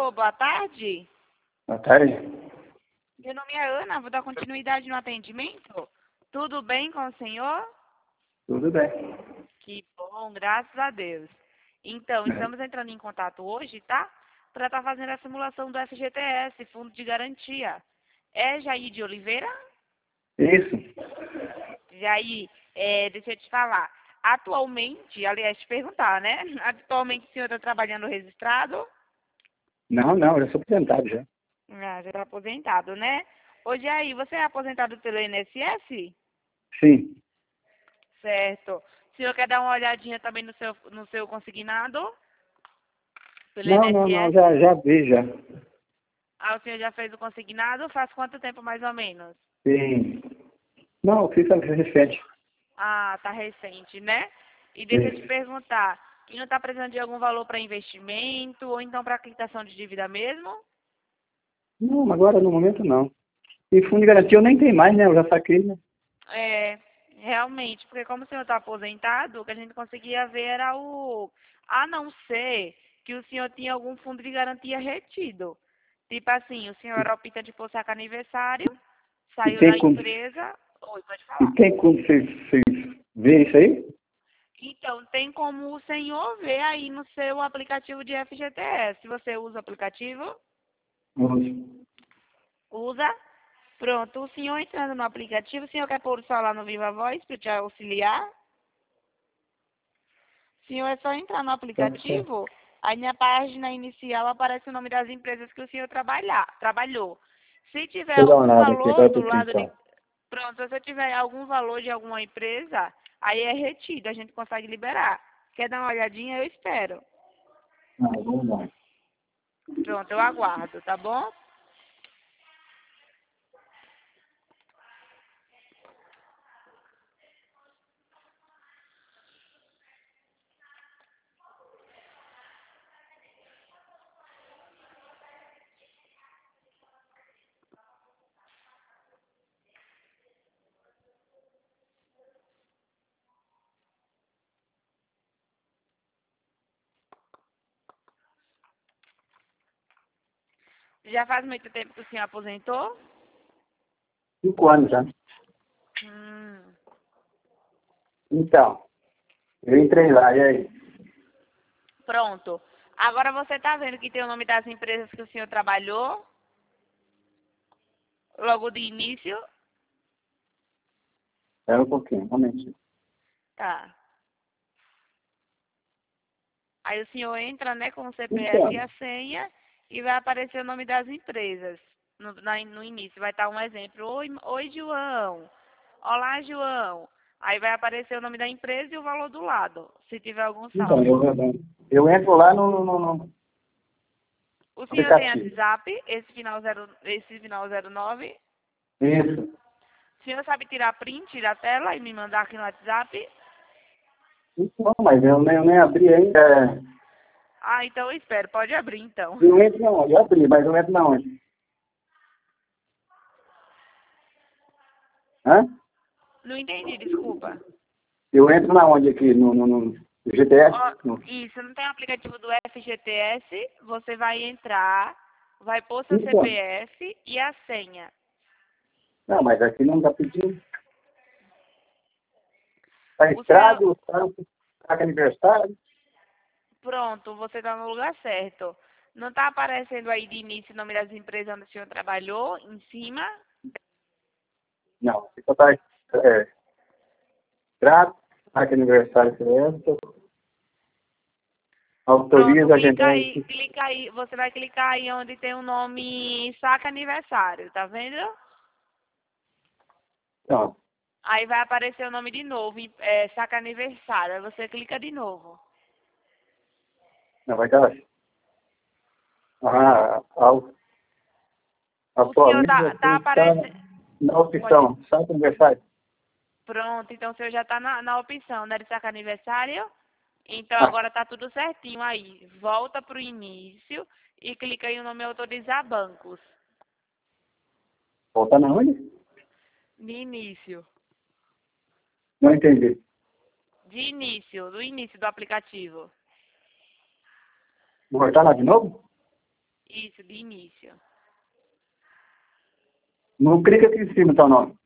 Alô, boa tarde. Boa tarde. Meu nome é Ana, vou dar continuidade no atendimento. Tudo bem com o senhor? Tudo bem. Que bom, graças a Deus. Então, estamos entrando em contato hoje, tá? Para estar fazendo a simulação do FGTS, Fundo de Garantia. É Jair de Oliveira? Isso. Jair, deixa eu te falar. Atualmente, aliás, te perguntar, né? Atualmente o senhor está trabalhando registrado? Não, já sou aposentado já. Ah, já está aposentado, né? Ô, Jair, você é aposentado pelo INSS? Sim. Certo. O senhor quer dar uma olhadinha também no seu consignado? Pelo Não, INSS? já vi já. Ah, o senhor já fez o consignado? Faz quanto tempo mais ou menos? Sim. Não, eu fiz a recente. Ah, tá recente, né? E deixa eu te Isso. perguntar, e não está precisando de algum valor para investimento ou então para quitação de dívida mesmo? Não, agora no momento não. E fundo de garantia eu nem tenho mais, né? Eu já saquei, né? É, realmente, porque como o senhor está aposentado, o que a gente conseguia ver era o... A não ser que o senhor tinha algum fundo de garantia retido. Tipo assim, o senhor era optante por sacar aniversário, E saiu tem da como, empresa... Oi, pode e falar. tem como vocês verem isso aí? Então, tem como o senhor ver aí no seu aplicativo de FGTS. Se você usa o aplicativo, Uso. usa. Pronto, o senhor entrando no aplicativo, o senhor quer pôr o celular no Viva Voz para te auxiliar? O senhor é só entrar no Tá. aplicativo, aí na página inicial aparece o nome das empresas que o senhor trabalhou. Se tiver Deixa eu dar uma algum olhada aqui, valor agora do por aqui lado de... então. Pronto, se você tiver algum valor de alguma empresa, aí é retido, a gente consegue liberar. Quer dar uma olhadinha? Eu espero. Ah, vamos lá. Pronto, eu aguardo, tá bom? Já faz muito tempo que o senhor aposentou? 5 anos já. Hum, Então, eu entrei lá, e aí? pronto. Agora você está vendo que tem o nome das empresas que o senhor trabalhou, logo de início? Espera um pouquinho, um momentinho. Tá. Aí o senhor entra, né, com o CPF e Então, a senha e vai aparecer o nome das empresas no início. Vai estar um exemplo. Oi, João. Olá, João. Aí vai aparecer o nome da empresa e o valor do lado, se tiver algum então saldo. eu entro lá no O senhor tem aplicativo. WhatsApp, esse final 09? Isso. O senhor sabe tirar print da tela e me mandar aqui no WhatsApp? Não, mas eu nem abri ainda. Ah, então eu espero. Pode abrir, então. Eu entro na onde? Eu abri, mas eu entro na onde? Hã? Não entendi, desculpa. Eu entro na onde aqui? No GTS? Ó, isso, não tem aplicativo do FGTS, você vai entrar, vai pôr seu Então, CPF e a senha. não, mas aqui não está pedindo. Está O senhor, estrado, está aniversário. pronto, você está no lugar certo. Não está aparecendo aí de início o nome das empresas onde o senhor trabalhou, em cima? Não, aqui só está estrado, está aniversário criança, Pronto, autoriza a gente. clica aí, você vai clicar aí onde tem o nome saca aniversário, tá vendo? Não, Aí vai aparecer o nome de novo, saca aniversário. Aí você clica de novo. não vai dar. Ah, O senhor atualiza tá quem está aparecendo. na Pode. opção, sabe aniversário? Pronto, então o senhor já tá na opção, né, de saca aniversário. Então Ah, agora tá tudo certinho aí. Volta pro início e clica aí no nome autorizar bancos. voltar na onde? De início. Não entendi. De início, do início do aplicativo. Voltar lá de novo? Isso, de início. No clica aqui em cima, tá o nome.